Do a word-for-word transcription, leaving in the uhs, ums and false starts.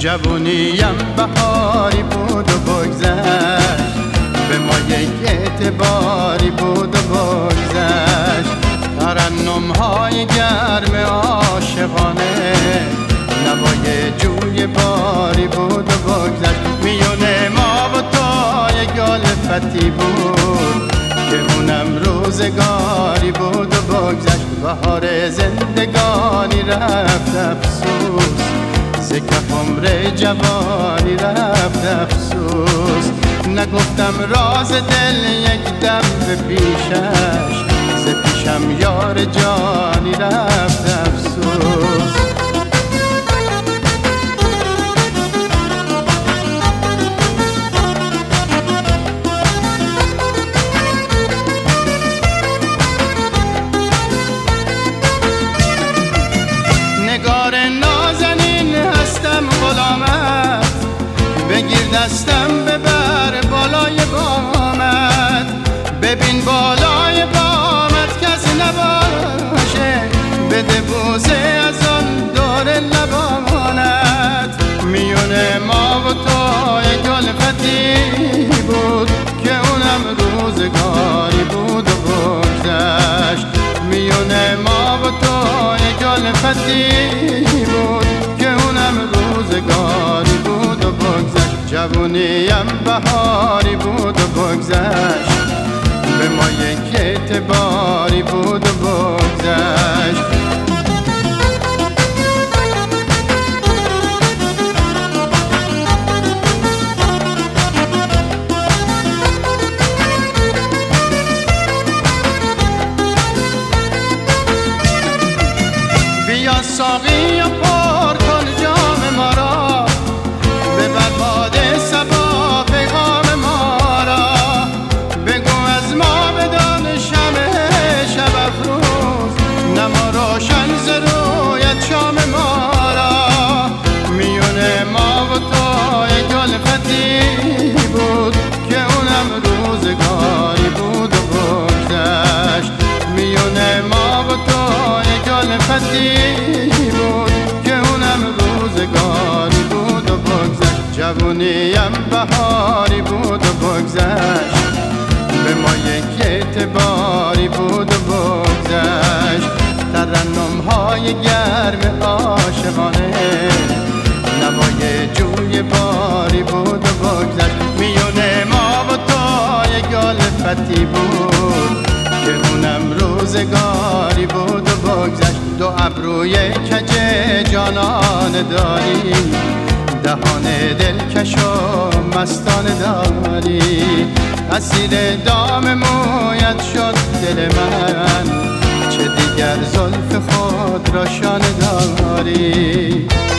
جوونیم بهاری بود و بگذشت، به ما یک اعتباری بود و بگذشت. ترنم های گرم عاشقانه، نوای جوی باری بود و بگذشت. میونه ما و تو یک الفتی بود که اونم روزگاری بود و بگذشت. بهار زندگانی رفت افسوس، ز کف عمر جوانی رفت افسوس. نگفتم راز دل یک دم به پیشش، ز پیشم یار جانی رفت افسوس. نگار نازنین هستم غلامت، بگیر دستم ببر بالای بامت. ببین بالای بامت کس نباشه، بده بوسه از آن دور لبانت. میونه ما و تو یک الفتی بود که اونم روزگاری بود و بگذشت. میونه ما و تو یک الفتی بود که اونم روزگاری بود و بگذشت. جوونیم بهاری بود و بگذشت، به ما یک اعتباری بود و بگذشت. بیا ساقی و پر کن جام ما را، ببر باد صبا پیغام ما را. بگو از ما بدان شمع شب افروز، نما روشن ز رویت شام ما را. میونه ما و تو یک الفتی بود که اونم روزگاری بود و بگذشت. میونه ما و تو یک الفتی بود که اونم روزگاری بود و بگذشت. جوونیم بهاری بود و بگذشت، به ما یک اعتباری بود و بگذشت. ترنم های گرم عاشقانه، نوای جوی باری بود و بگذشت. میونه ما و تو یک الفتی بود که اونم روزگاری بود و بگذشت. دو ابروی کج جانان داری، دهان دلکش و مستانه داری. اسیر دام مویت شد دل من، چه دیگر زلف خود را شانه داری.